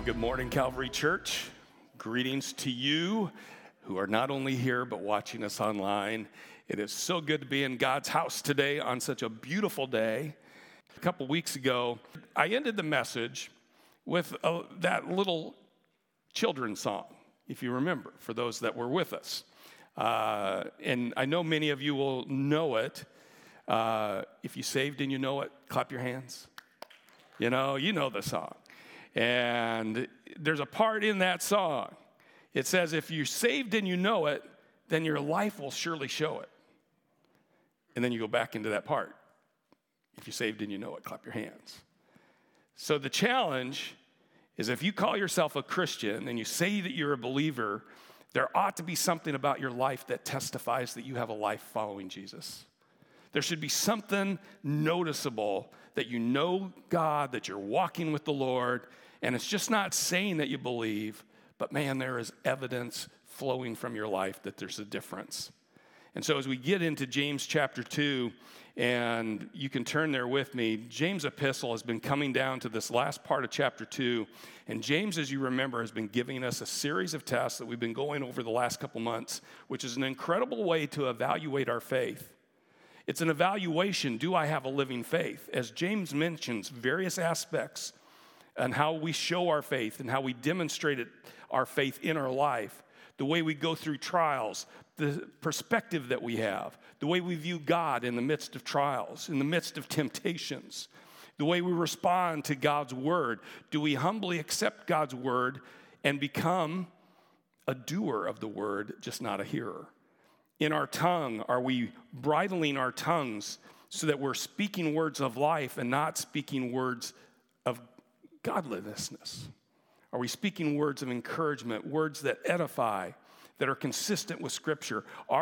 Good morning, Calvary Church. Greetings to you who are not only here but watching us online. It is so good to be in God's house today on such a beautiful day. A couple weeks ago, I ended the message with that little children's song, if you remember, for those that were with us. And I know many of you will know it. If you saved and you know it, clap your hands. You know the song. And there's a part in that song. It says, if you're saved and you know it, then your life will surely show it. And then you go back into that part. If you're saved and you know it, clap your hands. So the challenge is if you call yourself a Christian and you say that you're a believer, there ought to be something about your life that testifies that you have a life following Jesus. There should be something noticeable that you know God, that you're walking with the Lord, and it's just not saying that you believe, but man, there is evidence flowing from your life that there's a difference. And so as we get into James chapter 2, and you can turn there with me, James' epistle has been coming down to this last part of chapter 2, and James, as you remember, has been giving us a series of tests that we've been going over the last couple months, which is an incredible way to evaluate our faith. It's an evaluation, do I have a living faith? As James mentions various aspects on how we show our faith and how we demonstrate our faith in our life, the way we go through trials, the perspective that we have, the way we view God in the midst of trials, in the midst of temptations, the way we respond to God's word. Do we humbly accept God's word and become a doer of the word, just not a hearer? In our tongue, are we bridling our tongues so that we're speaking words of life and not speaking words of godlessness? Are we speaking words of encouragement, words that edify, that are consistent with Scripture?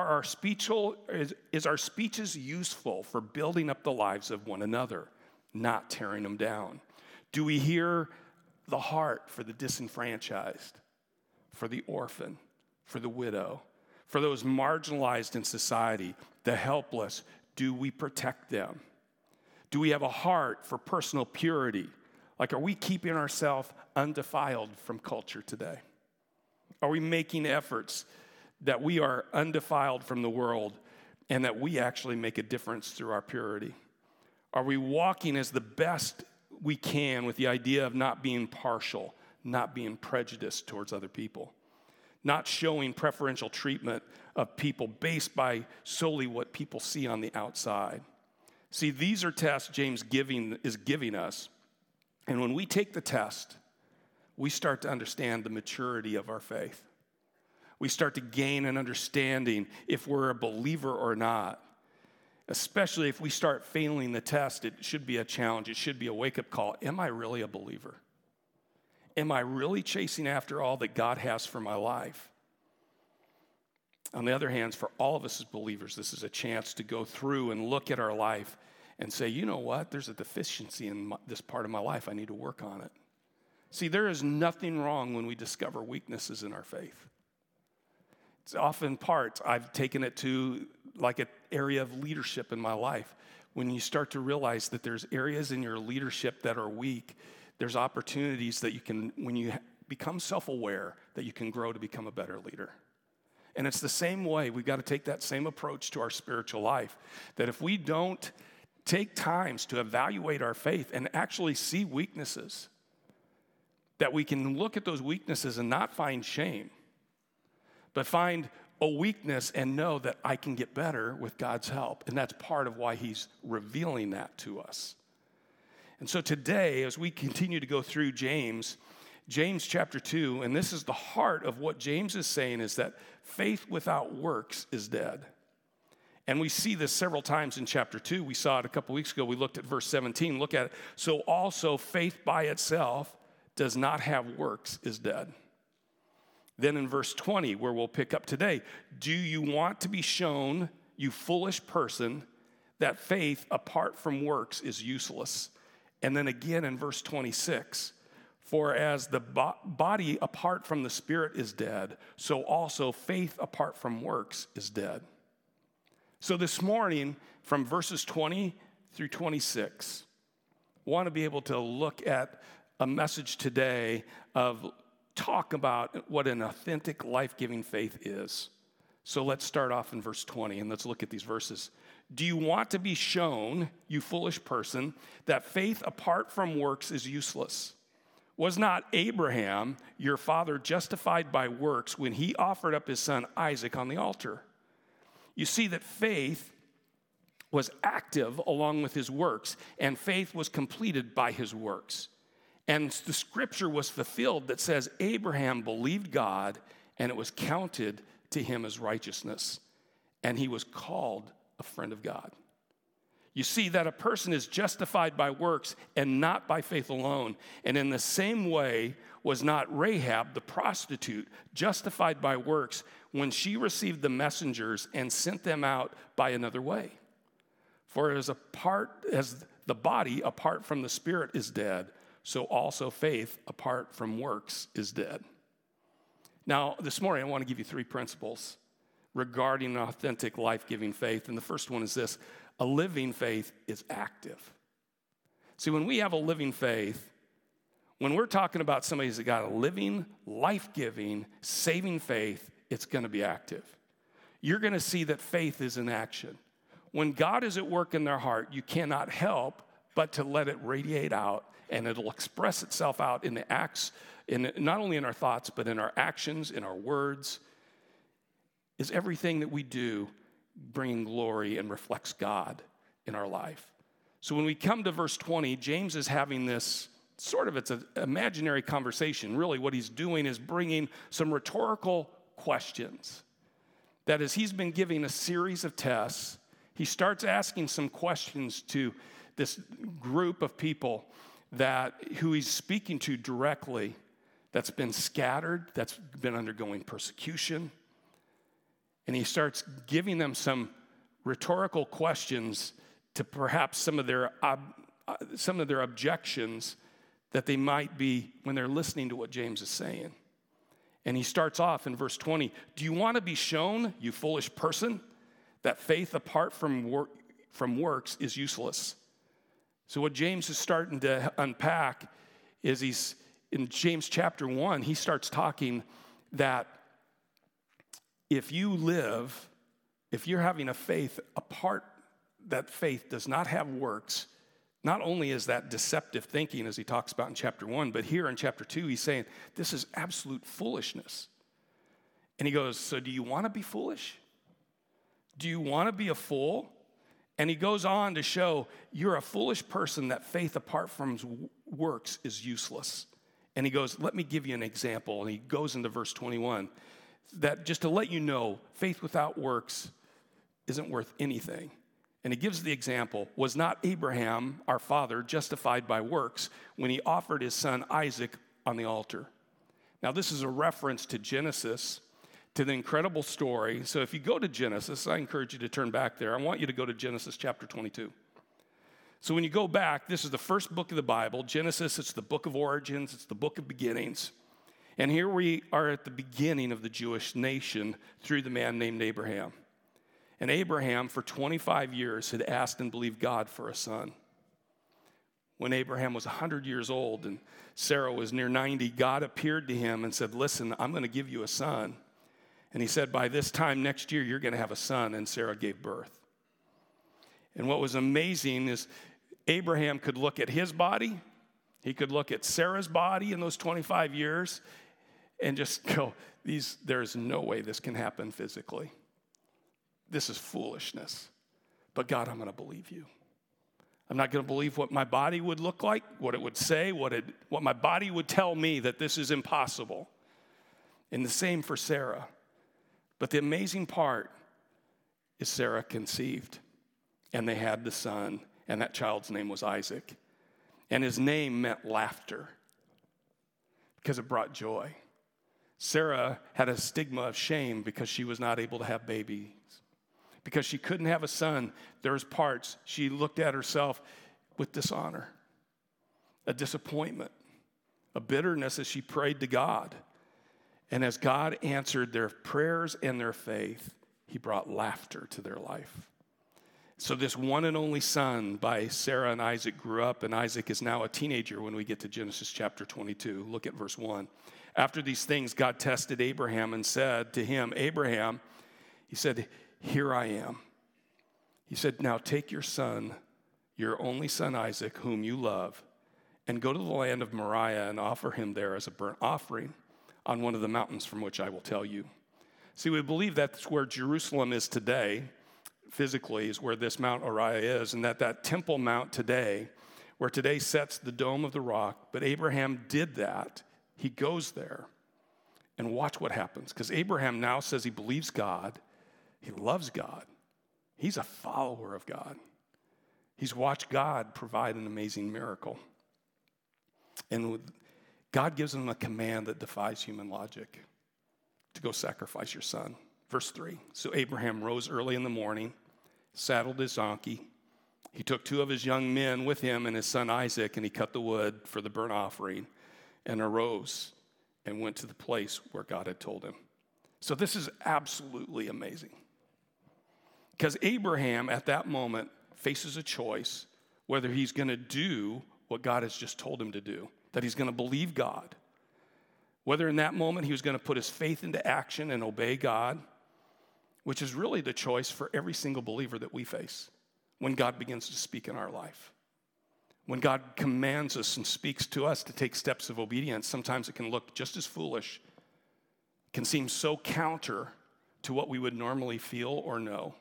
Is our speeches useful for building up the lives of one another, not tearing them down? Do we hear the heart for the disenfranchised, for the orphan, for the widow, for those marginalized in society, the helpless? Do we protect them? Do we have a heart for personal purity? Like, are we keeping ourselves undefiled from culture today? Are we making efforts that we are undefiled from the world and that we actually make a difference through our purity? Are we walking as the best we can with the idea of not being partial, not being prejudiced towards other people, not showing preferential treatment of people based by solely what people see on the outside? See, these are tests James is giving us. And when we take the test, we start to understand the maturity of our faith. We start to gain an understanding if we're a believer or not. Especially if we start failing the test, it should be a challenge. It should be a wake-up call. Am I really a believer? Am I really chasing after all that God has for my life? On the other hand, for all of us as believers, this is a chance to go through and look at our life and say, you know what? There's a deficiency in this part of my life. I need to work on it. See, there is nothing wrong when we discover weaknesses in our faith. It's often parts. I've taken it to like an area of leadership in my life. When you start to realize that there's areas in your leadership that are weak, there's opportunities that you can, when you become self-aware, that you can grow to become a better leader. And it's the same way. We've got to take that same approach to our spiritual life, that if we don't take times to evaluate our faith and actually see weaknesses, that we can look at those weaknesses and not find shame, but find a weakness and know that I can get better with God's help. And that's part of why he's revealing that to us. And so today, as we continue to go through James chapter 2, and this is the heart of what James is saying, is that faith without works is dead. And we see this several times in chapter 2. We saw it a couple weeks ago. We looked at verse 17. Look at it. So also faith by itself does not have works is dead. Then in verse 20, where we'll pick up today, do you want to be shown, you foolish person, that faith apart from works is useless? And then again in verse 26, for as the body apart from the spirit is dead, so also faith apart from works is dead. So this morning, from verses 20 through 26, I want to be able to look at a message today of talk about what an authentic, life-giving faith is. So let's start off in verse 20, and let's look at these verses. Do you want to be shown, you foolish person, that faith apart from works is useless? Was not Abraham, your father, justified by works when he offered up his son Isaac on the altar? You see that faith was active along with his works, and faith was completed by his works. And the scripture was fulfilled that says Abraham believed God, and it was counted to him as righteousness, and he was called a friend of God. You see that a person is justified by works and not by faith alone. And in the same way was not Rahab, the prostitute, justified by works when she received the messengers and sent them out by another way. For as the body apart from the spirit is dead, so also faith apart from works is dead. Now, this morning I want to give you 3 principles regarding an authentic, life-giving faith. And the first one is this: a living faith is active. See, when we have a living faith, when we're talking about somebody who's got a living, life-giving, saving faith, it's going to be active. You're going to see that faith is in action. When God is at work in their heart, you cannot help but to let it radiate out, and it'll express itself out in the acts, not only in our thoughts, but in our actions, in our words. Is everything that we do bringing glory and reflects God in our life? So when we come to verse 20, James is having this it's an imaginary conversation. Really, what he's doing is bringing some rhetorical questions. That is, he's been giving a series of tests. He starts asking some questions to this group of people who he's speaking to directly, that's been scattered, that's been undergoing persecution. And he starts giving them some rhetorical questions to perhaps some of their objections that they might be when they're listening to what James is saying. And he starts off in verse 20, do you want to be shown, you foolish person, that faith apart from works is useless? So what James is starting to unpack is in James chapter 1, he starts talking that if you're having a faith that faith does not have works, not only is that deceptive thinking as he talks about in chapter 1, but here in chapter 2, he's saying this is absolute foolishness. And he goes, so do you want to be foolish? Do you want to be a fool? And he goes on to show you're a foolish person, that faith apart from works is useless. And he goes, let me give you an example. And he goes into verse 21, that just to let you know, faith without works isn't worth anything. And he gives the example, was not Abraham, our father, justified by works when he offered his son Isaac on the altar? Now, this is a reference to Genesis, to the incredible story. So if you go to Genesis, I encourage you to turn back there. I want you to go to Genesis chapter 22. So when you go back, this is the first book of the Bible. Genesis, it's the book of origins. It's the book of beginnings. And here we are at the beginning of the Jewish nation through the man named Abraham. And Abraham, for 25 years, had asked and believed God for a son. When Abraham was 100 years old and Sarah was near 90, God appeared to him and said, listen, I'm going to give you a son. And he said, by this time next year, you're going to have a son. And Sarah gave birth. And what was amazing is Abraham could look at his body. He could look at Sarah's body in those 25 years and just go, there's no way this can happen physically. This is foolishness. But God, I'm going to believe you. I'm not going to believe what my body would look like, what it would say, what my body would tell me that this is impossible. And the same for Sarah. But the amazing part is Sarah conceived, and they had the son, and that child's name was Isaac. And his name meant laughter because it brought joy. Sarah had a stigma of shame because she was not able to have babies. Because she couldn't have a son, there's parts she looked at herself with dishonor, a disappointment, a bitterness as she prayed to God. And as God answered their prayers and their faith, he brought laughter to their life. So this one and only son by Sarah and Isaac grew up, and Isaac is now a teenager when we get to Genesis chapter 22. Look at verse 1. After these things, God tested Abraham and said to him, Abraham, he said, here I am. He said, now take your son, your only son Isaac, whom you love, and go to the land of Moriah and offer him there as a burnt offering on one of the mountains from which I will tell you. See, we believe that's where Jerusalem is today. Physically is where this Mount Moriah is, and that Temple Mount today, where today sets the dome of the rock, but Abraham did that. He goes there, and watch what happens, because Abraham now says he believes God, he loves God, he's a follower of God. He's watched God provide an amazing miracle, and God gives him a command that defies human logic, to go sacrifice your son. Verse 3, so Abraham rose early in the morning, saddled his donkey. He took 2 of his young men with him and his son Isaac, and he cut the wood for the burnt offering and arose and went to the place where God had told him. So this is absolutely amazing. Because Abraham at that moment faces a choice whether he's going to do what God has just told him to do, that he's going to believe God. Whether in that moment he was going to put his faith into action and obey God, which is really the choice for every single believer that we face when God begins to speak in our life. When God commands us and speaks to us to take steps of obedience, sometimes it can look just as foolish, can seem so counter to what we would normally feel or know.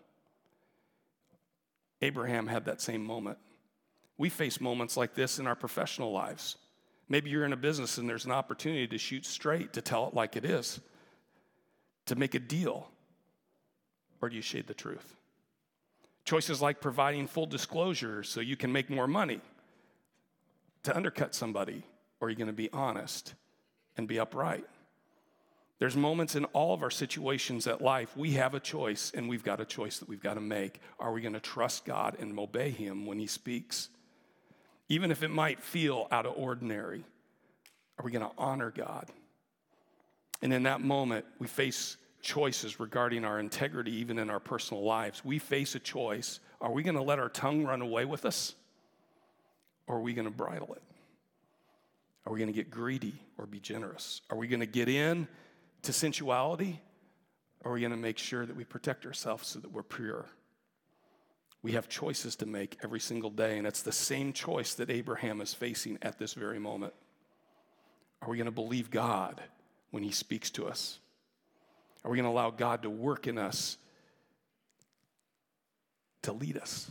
Abraham had that same moment. We face moments like this in our professional lives. Maybe you're in a business and there's an opportunity to shoot straight, to tell it like it is, to make a deal. Or do you shade the truth? Choices like providing full disclosure so you can make more money, to undercut somebody, or are you going to be honest and be upright? There's moments in all of our situations at life, we have a choice, and we've got a choice that we've got to make. Are we going to trust God and obey him when he speaks? Even if it might feel out of ordinary, are we going to honor God? And in that moment, we face choices regarding our integrity, even in our personal lives. We face a choice. Are we going to let our tongue run away with us? Or are we going to bridle it? Are we going to get greedy or be generous? Are we going to get in to sensuality? Or are we going to make sure that we protect ourselves so that we're pure? We have choices to make every single day, and it's the same choice that Abraham is facing at this very moment. Are we going to believe God when he speaks to us? Are we going to allow God to work in us to lead us?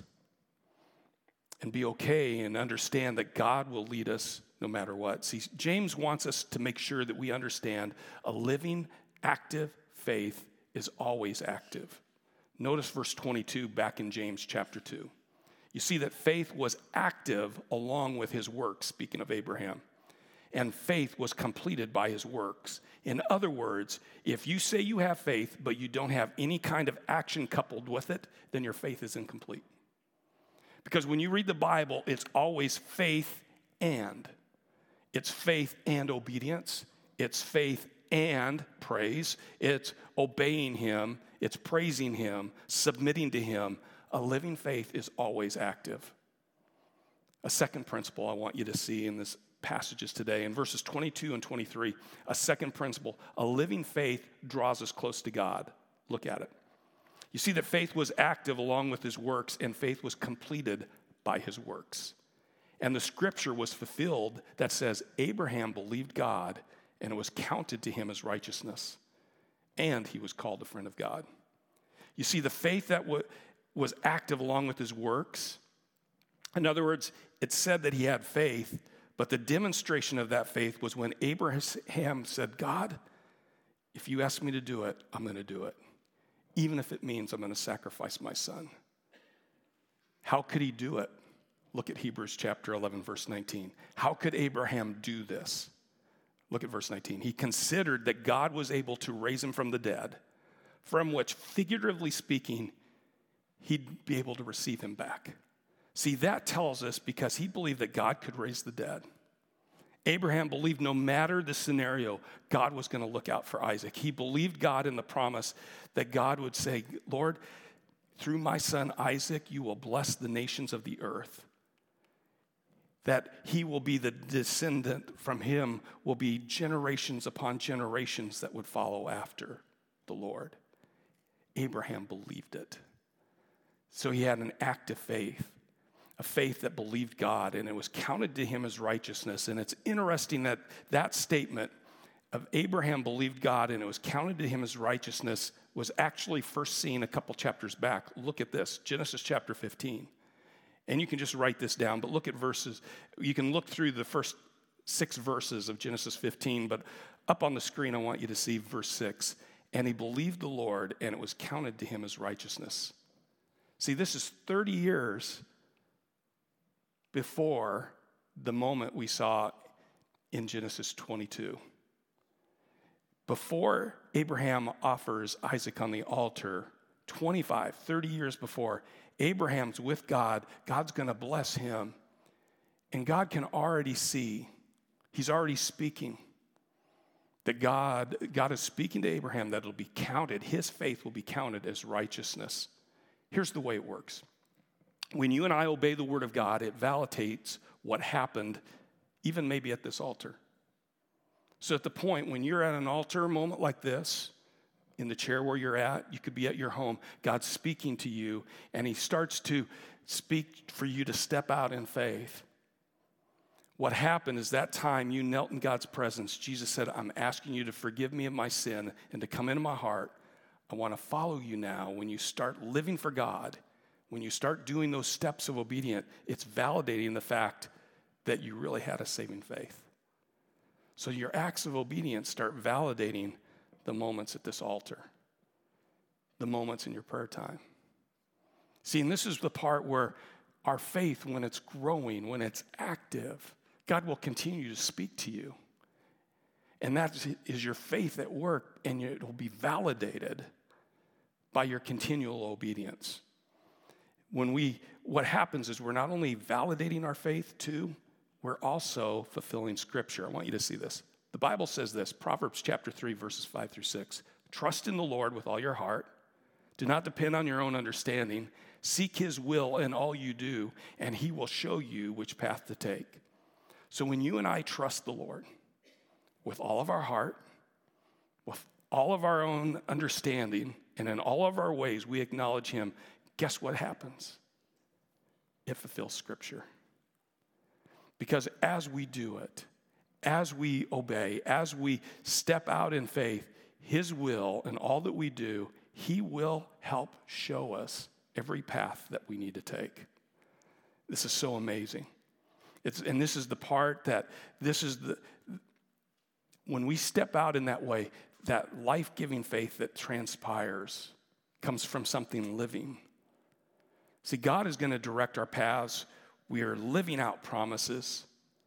And be okay and understand that God will lead us no matter what. See, James wants us to make sure that we understand a living, active faith is always active. Notice verse 22 back in James chapter 2. You see that faith was active along with his works, speaking of Abraham. And faith was completed by his works. In other words, if you say you have faith, but you don't have any kind of action coupled with it, then your faith is incomplete. Because when you read the Bible, it's always faith and. It's faith and obedience. It's faith and praise. It's obeying him. It's praising him, submitting to him. A living faith is always active. A second principle I want you to see in this passages today, in verses 22 and 23, a second principle, a living faith draws us close to God. Look at it. You see that faith was active along with his works, and faith was completed by his works. And the scripture was fulfilled that says, Abraham believed God, and it was counted to him as righteousness, and he was called a friend of God. You see, the faith that was active along with his works, in other words, it said that he had faith, but the demonstration of that faith was when Abraham said, God, if you ask me to do it, I'm going to do it, even if it means I'm going to sacrifice my son. How could he do it? Look at Hebrews chapter 11, verse 19. How could Abraham do this? Look at verse 19. He considered that God was able to raise him from the dead, from which, figuratively speaking, he'd be able to receive him back. See, that tells us because he believed that God could raise the dead. Abraham believed no matter the scenario, God was going to look out for Isaac. He believed God in the promise that God would say, Lord, through my son Isaac, you will bless the nations of the earth. That he will be the descendant from him will be generations upon generations that would follow after the Lord. Abraham believed it. So he had an act of faith, a faith that believed God, and it was counted to him as righteousness. And it's interesting that that statement of Abraham believed God and it was counted to him as righteousness was actually first seen a couple chapters back. Look at this, Genesis chapter 15. And you can just write this down, but look at verses. You can look through the first 6 verses of Genesis 15, but up on the screen I want you to see verse 6. And he believed the Lord, and it was counted to him as righteousness. See, this is 30 years before the moment we saw in Genesis 22. Before Abraham offers Isaac on the altar, 25, 30 years before, Abraham's with God. God's going to bless him. And God can already see, he's already speaking, that God is speaking to Abraham that it'll be counted, his faith will be counted as righteousness. Here's the way it works. When you and I obey the word of God, it validates what happened, even maybe at this altar. So at the point when you're at an altar moment like this, in the chair where you're at, you could be at your home, God's speaking to you, and he starts to speak for you to step out in faith. What happened is that time you knelt in God's presence, Jesus said, I'm asking you to forgive me of my sin and to come into my heart. I want to follow you now. When you start living for God, when you start doing those steps of obedience, it's validating the fact that you really had a saving faith. So your acts of obedience start validating the moments at this altar, the moments in your prayer time. See, and this is the part where our faith, when it's growing, when it's active, God will continue to speak to you. And that is your faith at work, and it will be validated by your continual obedience. What happens is we're not only validating our faith too, we're also fulfilling Scripture. I want you to see this. The Bible says this, Proverbs chapter 3, verses 5 through 6. Trust in the Lord with all your heart. Do not depend on your own understanding. Seek his will in all you do, and he will show you which path to take. So when you and I trust the Lord with all of our heart, with all of our own understanding, and in all of our ways we acknowledge him, guess what happens? It fulfills Scripture. Because as we do it, as we obey, as we step out in faith, his will and all that we do, he will help show us every path that we need to take. This is so amazing. And this is the part that when we step out in that way, that life-giving faith that transpires comes from something living. See, God is going to direct our paths. We are living out promises.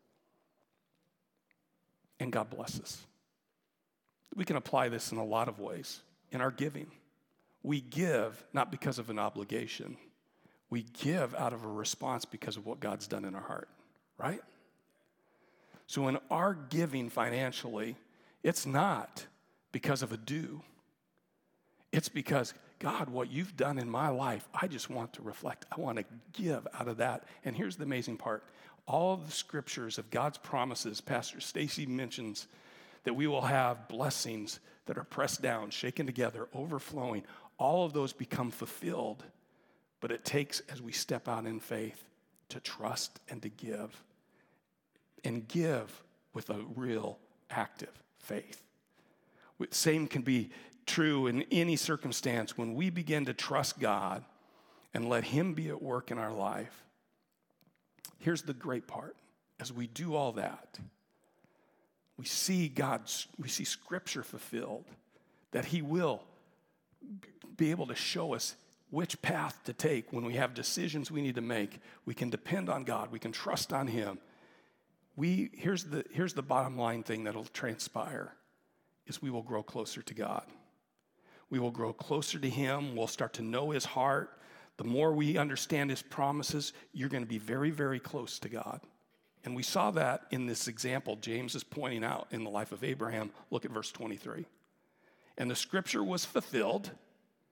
And God bless us. We can apply this in a lot of ways. In our giving, we give not because of an obligation. We give out of a response because of what God's done in our heart, right? So in our giving financially, it's not because of a due. It's because, God, what you've done in my life, I just want to reflect. I want to give out of that. And here's the amazing part. All the scriptures of God's promises, Pastor Stacy mentions that we will have blessings that are pressed down, shaken together, overflowing. All of those become fulfilled. But it takes, as we step out in faith, to trust and to give. And give with a real active faith. Same can be true in any circumstance. When we begin to trust God and let him be at work in our life, here's the great part. As we do all that, we see Scripture fulfilled, that he will be able to show us which path to take when we have decisions we need to make. We can depend on God. We can trust on him. Here's the bottom line thing that'll transpire, is we will grow closer to God. We will grow closer to him. We'll start to know his heart. The more we understand his promises, you're going to be very, very close to God. And we saw that in this example James is pointing out in the life of Abraham. Look at verse 23. And the scripture was fulfilled.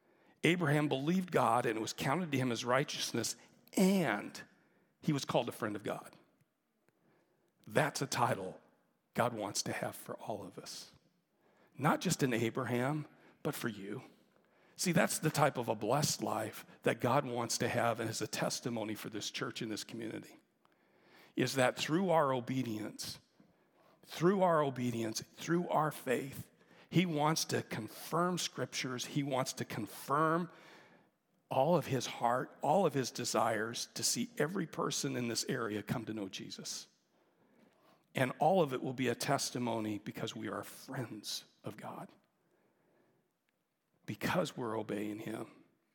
Abraham believed God, and it was counted to him as righteousness, and he was called a friend of God. That's a title God wants to have for all of us. Not just in Abraham, but for you. See, that's the type of a blessed life that God wants to have and is a testimony for this church and this community. Is that through our obedience, through our faith, he wants to confirm scriptures. He wants to confirm all of his heart, all of his desires to see every person in this area come to know Jesus. And all of it will be a testimony because we are friends of God. Because we're obeying him.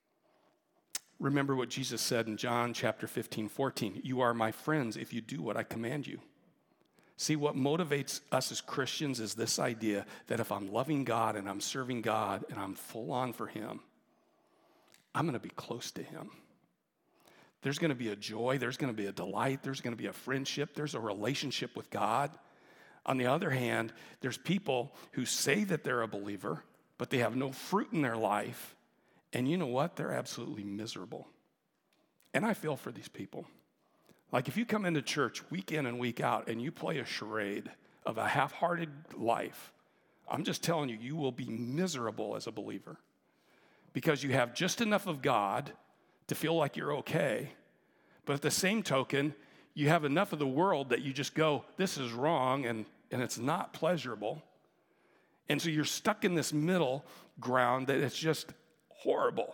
Remember what Jesus said in John chapter 15:14. You are my friends if you do what I command you. See, what motivates us as Christians is this idea that if I'm loving God and I'm serving God and I'm full on for him, I'm going to be close to him. There's going to be a joy, there's going to be a delight, there's going to be a friendship, there's a relationship with God. On the other hand, there's people who say that they're a believer, but they have no fruit in their life. And you know what? They're absolutely miserable. And I feel for these people. Like if you come into church week in and week out and you play a charade of a half-hearted life, I'm just telling you, you will be miserable as a believer. Because you have just enough of God to feel like you're okay. But at the same token, you have enough of the world that you just go, this is wrong, and it's not pleasurable. And so you're stuck in this middle ground that it's just horrible.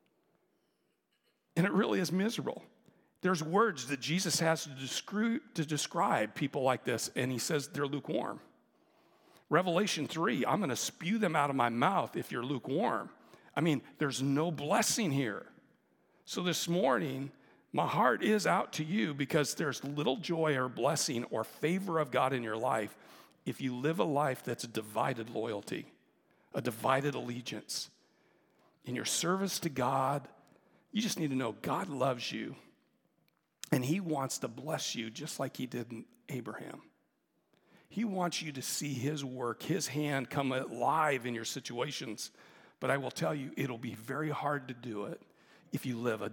And it really is miserable. There's words that Jesus has to describe people like this, and he says they're lukewarm. Revelation 3, I'm going to spew them out of my mouth if you're lukewarm. I mean, there's no blessing here. So this morning, my heart is out to you because there's little joy or blessing or favor of God in your life if you live a life that's a divided loyalty, a divided allegiance. In your service to God, you just need to know God loves you. And he wants to bless you just like he did in Abraham. He wants you to see his work, his hand come alive in your situations. But I will tell you, it'll be very hard to do it if you live a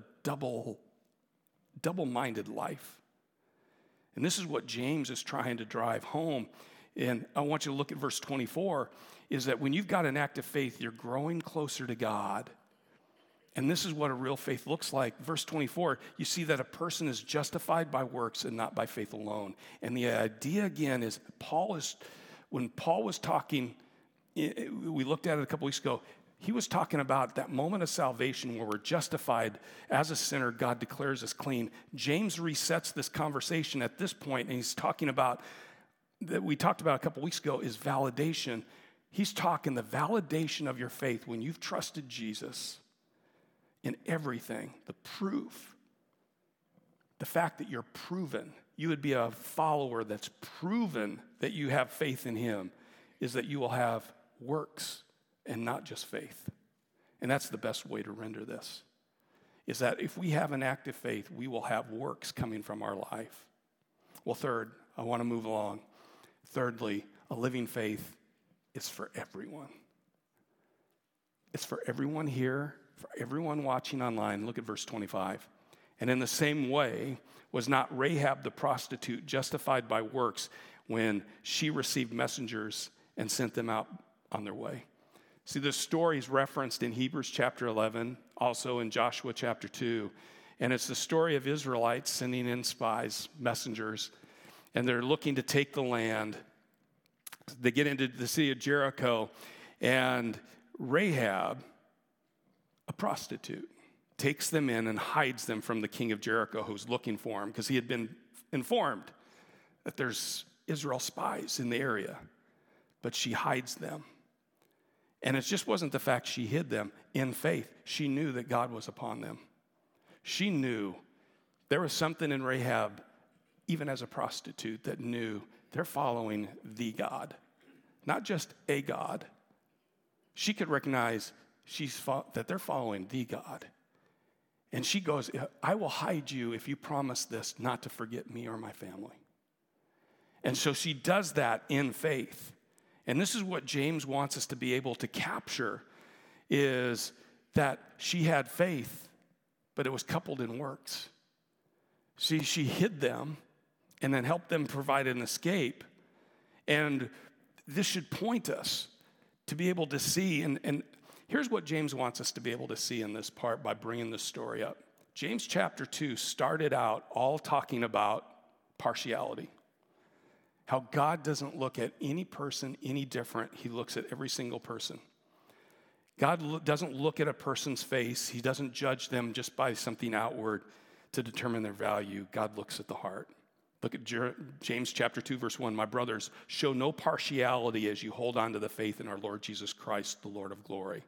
double-minded life. And this is what James is trying to drive home. And I want you to look at verse 24, is that when you've got an active faith, you're growing closer to God. And this is what a real faith looks like. Verse 24, you see that a person is justified by works and not by faith alone. And the idea again is when Paul was talking, we looked at it a couple weeks ago, he was talking about that moment of salvation where we're justified as a sinner, God declares us clean. James resets this conversation at this point, and he's talking about, that we talked about a couple weeks ago, is validation. He's talking the validation of your faith when you've trusted Jesus in everything, the proof, the fact that you're proven, you would be a follower that's proven that you have faith in him, is that you will have works and not just faith. And that's the best way to render this, is that if we have an active faith, we will have works coming from our life. Well, third, I want to move along. Thirdly, a living faith is for everyone. It's for everyone here, for everyone watching online. Look at verse 25. And in the same way, was not Rahab the prostitute justified by works when she received messengers and sent them out on their way? See, this story is referenced in Hebrews chapter 11, also in Joshua chapter 2. And it's the story of Israelites sending in spies, messengers, and they're looking to take the land. They get into the city of Jericho, and Rahab, a prostitute, takes them in and hides them from the king of Jericho who's looking for them because he had been informed that there's Israel spies in the area. But she hides them. And it just wasn't the fact she hid them. In faith, she knew that God was upon them. She knew there was something in Rahab, even as a prostitute, that knew they're following the God, not just a God. She could recognize that they're following the God. And she goes, I will hide you if you promise this, not to forget me or my family. And so she does that in faith. And this is what James wants us to be able to capture, is that she had faith, but it was coupled in works. See, she hid them and then helped them provide an escape. And this should point us to be able to see, and here's what James wants us to be able to see in this part by bringing this story up. James chapter 2 started out all talking about partiality. How God doesn't look at any person any different. He looks at every single person. God doesn't look at a person's face. He doesn't judge them just by something outward to determine their value. God looks at the heart. Look at James chapter 2, verse 1. My brothers, show no partiality as you hold on to the faith in our Lord Jesus Christ, the Lord of glory.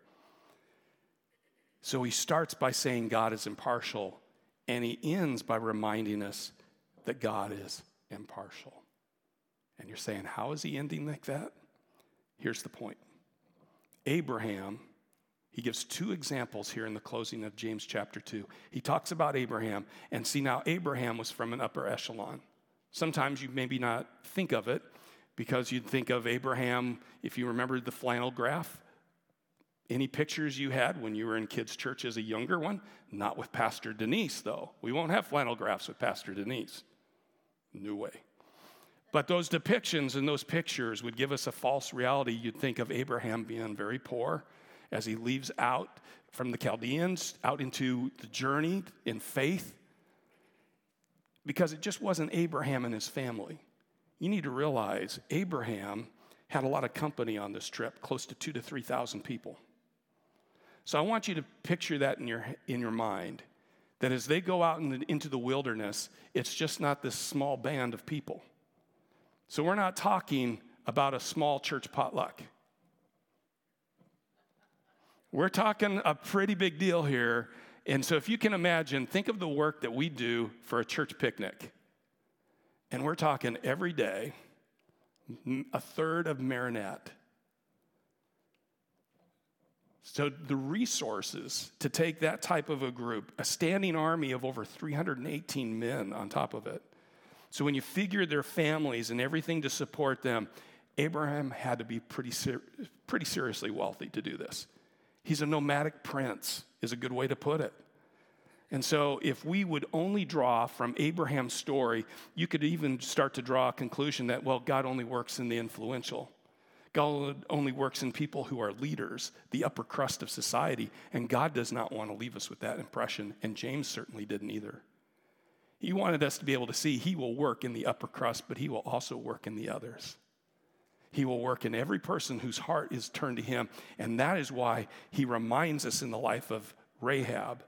So he starts by saying God is impartial, and he ends by reminding us that God is impartial. And you're saying, how is he ending like that? Here's the point. Abraham, he gives two examples here in the closing of James chapter 2. He talks about Abraham, and see now Abraham was from an upper echelon. Sometimes you maybe not think of it because you'd think of Abraham, if you remember the flannel graph, any pictures you had when you were in kids' church as a younger one? Not with Pastor Denise, though. We won't have flannel graphs with Pastor Denise. No way. But those depictions and those pictures would give us a false reality. You'd think of Abraham being very poor as he leaves out from the Chaldeans out into the journey in faith, because it just wasn't Abraham and his family. You need to realize Abraham had a lot of company on this trip, close to 2,000 to 3,000 people. So I want you to picture that in your mind, that as they go out into the wilderness, it's just not this small band of people. So we're not talking about a small church potluck. We're talking a pretty big deal here. And so if you can imagine, think of the work that we do for a church picnic. And we're talking every day, a third of Marinette. So the resources to take that type of a group, a standing army of over 318 men on top of it. So when you figure their families and everything to support them, Abraham had to be pretty seriously wealthy to do this. He's a nomadic prince, is a good way to put it. And so if we would only draw from Abraham's story, you could even start to draw a conclusion that, well, God only works in the influential. God only works in people who are leaders, the upper crust of society, and God does not want to leave us with that impression, and James certainly didn't either. He wanted us to be able to see he will work in the upper crust, but he will also work in the others. He will work in every person whose heart is turned to him, and that is why he reminds us in the life of Rahab,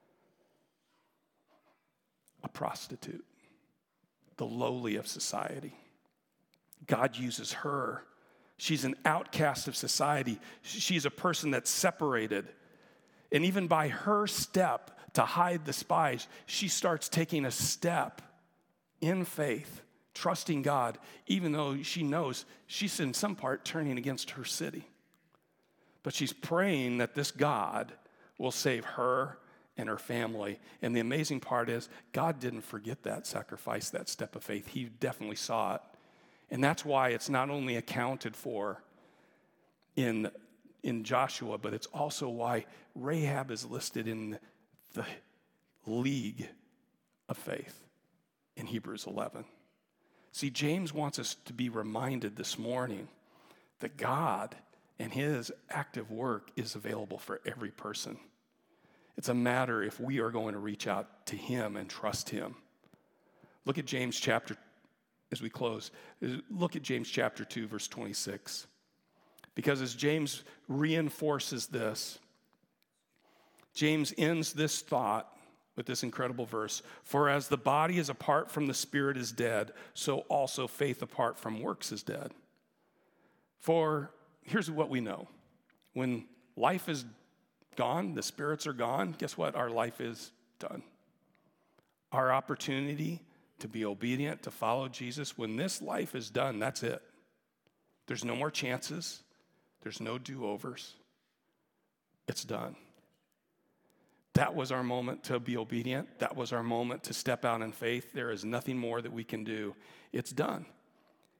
a prostitute, the lowly of society. God uses her. She's an outcast of society. She's a person that's separated. And even by her step to hide the spies, she starts taking a step in faith, trusting God, even though she knows she's in some part turning against her city. But she's praying that this God will save her and her family. And the amazing part is God didn't forget that sacrifice, that step of faith. He definitely saw it. And that's why it's not only accounted for in Joshua, but it's also why Rahab is listed in the league of faith in Hebrews 11. See, James wants us to be reminded this morning that God and his active work is available for every person. It's a matter if we are going to reach out to him and trust him. Look at James chapter, as we close, look at James chapter 2, verse 26. Because as James reinforces this, James ends this thought with this incredible verse. For as the body is apart from the spirit is dead, so also faith apart from works is dead. For here's what we know. When life is gone, the spirits are gone, guess what? Our life is done. Our opportunity to be obedient, to follow Jesus, when this life is done, that's it. There's no more chances. There's no do-overs. It's done. That was our moment to be obedient. That was our moment to step out in faith. There is nothing more that we can do. It's done.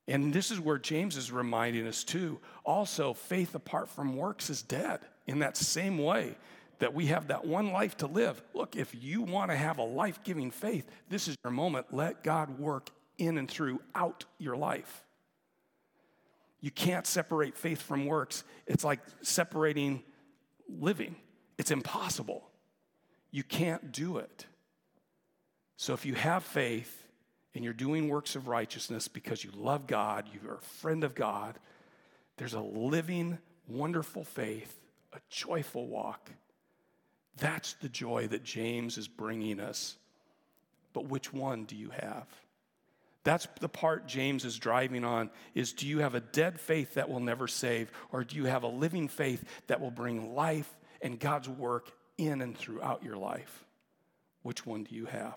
And this is where James is reminding us too. Also, faith apart from works is dead. In that same way that we have that one life to live. Look, if you want to have a life-giving faith, this is your moment. Let God work in and throughout your life. You can't separate faith from works. It's like separating living. It's impossible. You can't do it. So if you have faith and you're doing works of righteousness because you love God, you are a friend of God, there's a living, wonderful faith, a joyful walk. That's the joy that James is bringing us. But which one do you have? That's the part James is driving on, is do you have a dead faith that will never save, or do you have a living faith that will bring life and God's work in and throughout your life? Which one do you have?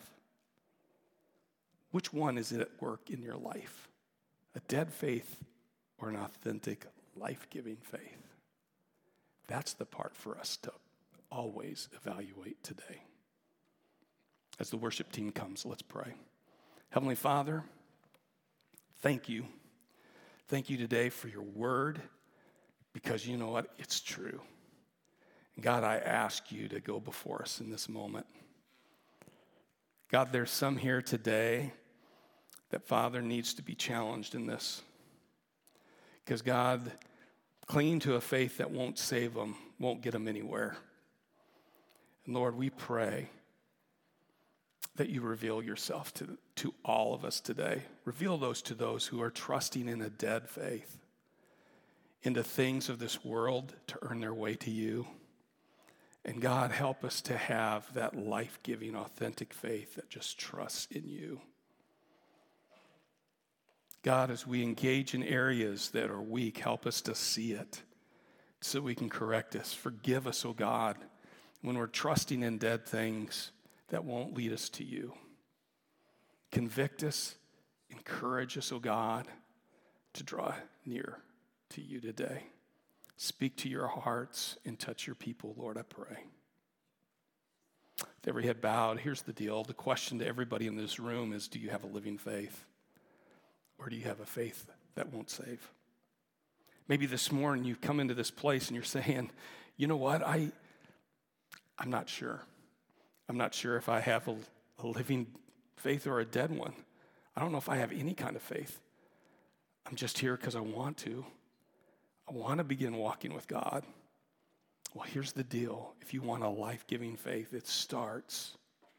Which one is at work in your life? A dead faith or an authentic, life-giving faith? That's the part for us to always evaluate today. As the worship team comes, let's pray. Heavenly Father, thank you. Thank you today for your word, because you know what? It's true. God, I ask you to go before us in this moment. God, there's some here today that, Father, needs to be challenged in this. Because, God, clinging to a faith that won't save them won't get them anywhere. And Lord, we pray that you reveal yourself to all of us today. Reveal those to those who are trusting in a dead faith, into things of this world to earn their way to you. And God, help us to have that life-giving, authentic faith that just trusts in you. God, as we engage in areas that are weak, help us to see it so we can correct us. Forgive us, oh God, when we're trusting in dead things that won't lead us to you. Convict us, encourage us, oh God, to draw near to you today. Speak to your hearts and touch your people, Lord, I pray. With every head bowed, here's the deal. The question to everybody in this room is, do you have a living faith? Or do you have a faith that won't save? Maybe this morning you've come into this place and you're saying, you know what, I'm not sure. I'm not sure if I have a living faith or a dead one. I don't know if I have any kind of faith. I'm just here because I want to. I want to begin walking with God. Well, here's the deal. If you want a life-giving faith, it starts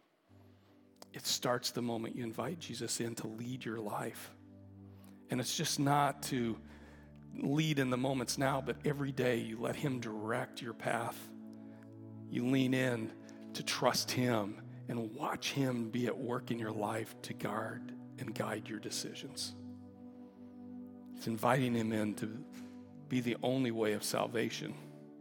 the moment you invite Jesus in to lead your life. And it's just not to lead in the moments now, but every day you let him direct your path. You lean in to trust him and watch him be at work in your life to guard and guide your decisions. It's inviting him in to be the only way of salvation.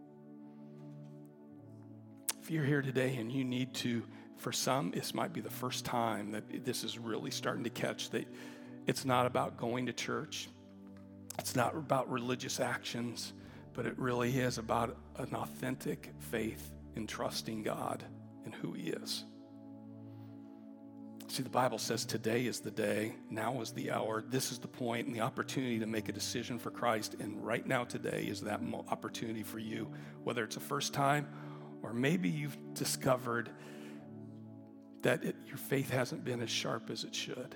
If you're here today and you need to, for some, this might be the first time that this is really starting to catch, that it's not about going to church. It's not about religious actions, but it really is about an authentic faith in trusting God and who he is. See, the Bible says today is the day, now is the hour, this is the point and the opportunity to make a decision for Christ. And right now today is that opportunity for you, whether it's a first time or maybe you've discovered that your faith hasn't been as sharp as it should.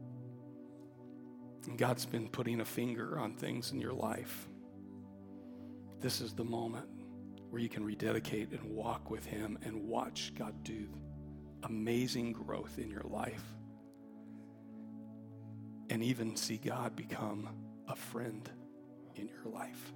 And God's been putting a finger on things in your life. This is the moment where you can rededicate and walk with him and watch God do amazing growth in your life. And even see God become a friend in your life.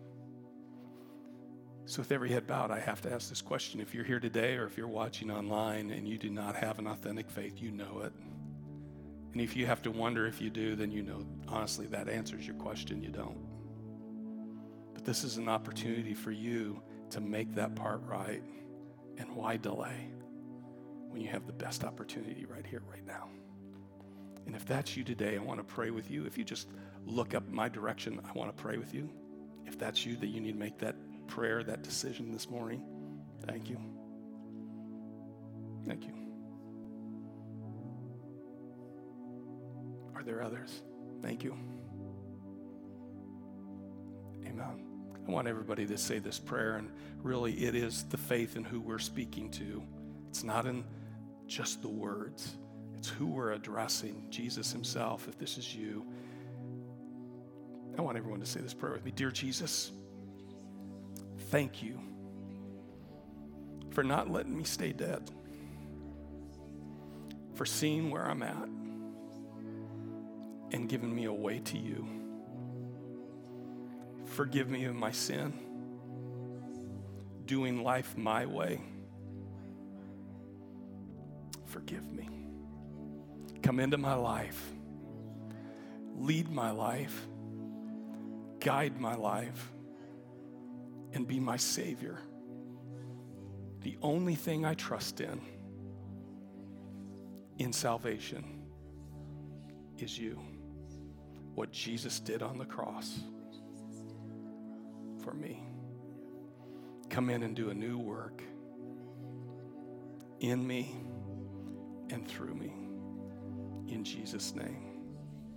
So with every head bowed, I have to ask this question. If you're here today or if you're watching online and you do not have an authentic faith, you know it. And if you have to wonder if you do, then you know, honestly, that answers your question. You don't. But this is an opportunity for you to make that part right. And why delay when you have the best opportunity right here, right now? And if that's you today, I want to pray with you. If you just look up my direction, I want to pray with you. If that's you, that you need to make that prayer, that decision this morning, thank you. Thank you. Are there others? Thank you. I want everybody to say this prayer, and really it is the faith in who we're speaking to. It's not in just the words. It's who we're addressing, Jesus himself. If this is you, I want everyone to say this prayer with me. Dear Jesus, thank you for not letting me stay dead, for seeing where I'm at and giving me a way to you. Forgive me of my sin, doing life my way. Forgive me. Come into my life. Lead my life. Guide my life. And be my Savior. The only thing I trust in salvation is you. What Jesus did on the cross for me. Come in and do a new work in me and through me. In Jesus' name,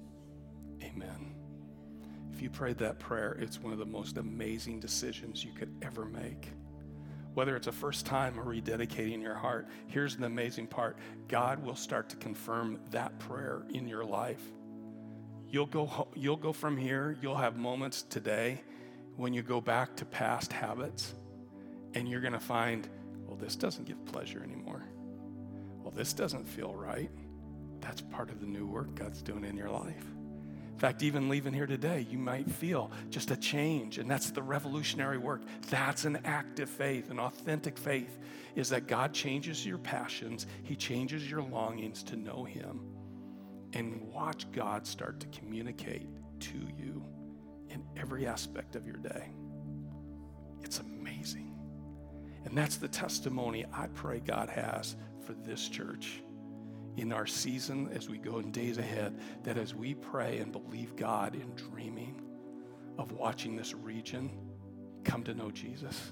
amen. If you prayed that prayer, it's one of the most amazing decisions you could ever make. Whether it's a first time or rededicating your heart, here's the amazing part. God will start to confirm that prayer in your life. You'll go from here, you'll have moments today when you go back to past habits, and you're going to find, well, this doesn't give pleasure anymore. Well, this doesn't feel right. That's part of the new work God's doing in your life. In fact, even leaving here today, you might feel just a change, and that's the revolutionary work. That's an active faith. An authentic faith is that God changes your passions. He changes your longings to know him, and watch God start to communicate to you in every aspect of your day. It's amazing. And that's the testimony I pray God has for this church in our season as we go in days ahead, that as we pray and believe God in dreaming of watching this region come to know Jesus.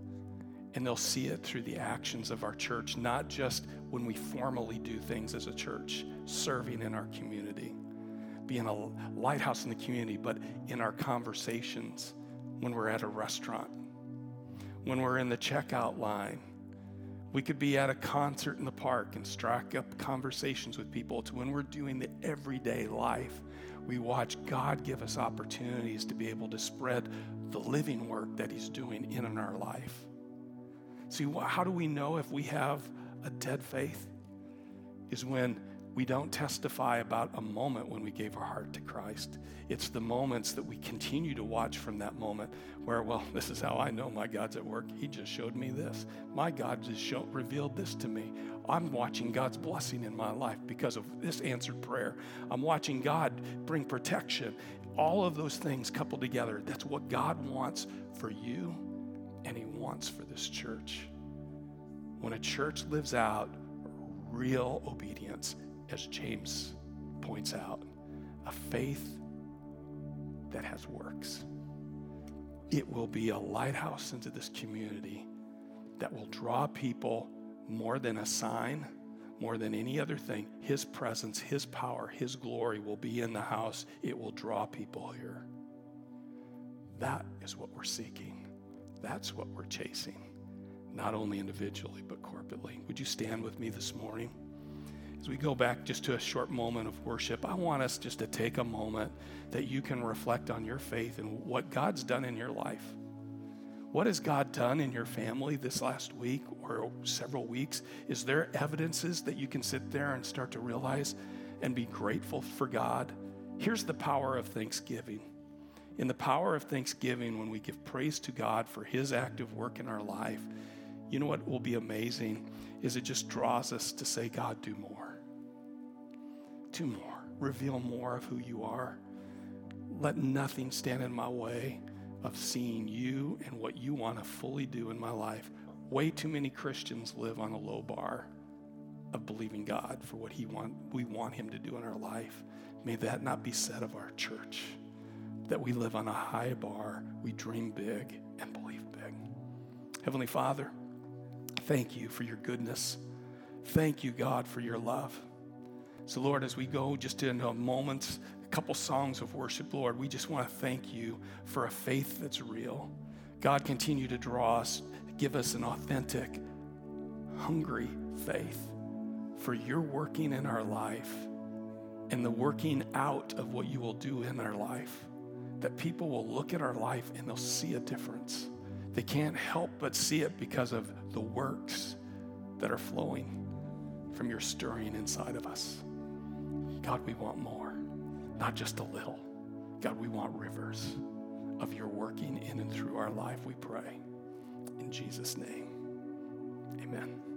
And they'll see it through the actions of our church, not just when we formally do things as a church, serving in our community, being a lighthouse in the community, but in our conversations, when we're at a restaurant, when we're in the checkout line. We could be at a concert in the park and strike up conversations with people. It's when we're doing the everyday life, we watch God give us opportunities to be able to spread the living work that he's doing in our life. See, how do we know if we have a dead faith? Is when we don't testify about a moment when we gave our heart to Christ. It's the moments that we continue to watch from that moment where, well, this is how I know my God's at work. He just showed me this. My God just revealed this to me. I'm watching God's blessing in my life because of this answered prayer. I'm watching God bring protection. All of those things coupled together, that's what God wants for you, and he wants for this church. When a church lives out real obedience, as James points out, a faith that has works, it will be a lighthouse into this community that will draw people more than a sign, more than any other thing. His presence, his power, his glory will be in the house. It will draw people here. That is what we're seeking. That's what we're chasing, not only individually, but corporately. Would you stand with me this morning? As we go back just to a short moment of worship, I want us just to take a moment that you can reflect on your faith and what God's done in your life. What has God done in your family this last week or several weeks? Is there evidences that you can sit there and start to realize and be grateful for God? Here's the power of thanksgiving. In the power of thanksgiving, when we give praise to God for his active work in our life, you know what will be amazing is it just draws us to say, God, do more. Do more. Reveal more of who you are. Let nothing stand in my way of seeing you and what you want to fully do in my life. Way too many Christians live on a low bar of believing God for what we want him to do in our life. May that not be said of our church, that we live on a high bar, we dream big and believe big. Heavenly Father, thank you for your goodness. Thank you, God, for your love. So, Lord, as we go just in a moment, a couple songs of worship, Lord, we just want to thank you for a faith that's real. God, continue to draw us, give us an authentic, hungry faith for your working in our life and the working out of what you will do in our life, that people will look at our life and they'll see a difference. They can't help but see it because of the works that are flowing from your stirring inside of us. God, we want more, not just a little. God, we want rivers of your working in and through our life, we pray. In Jesus' name, amen.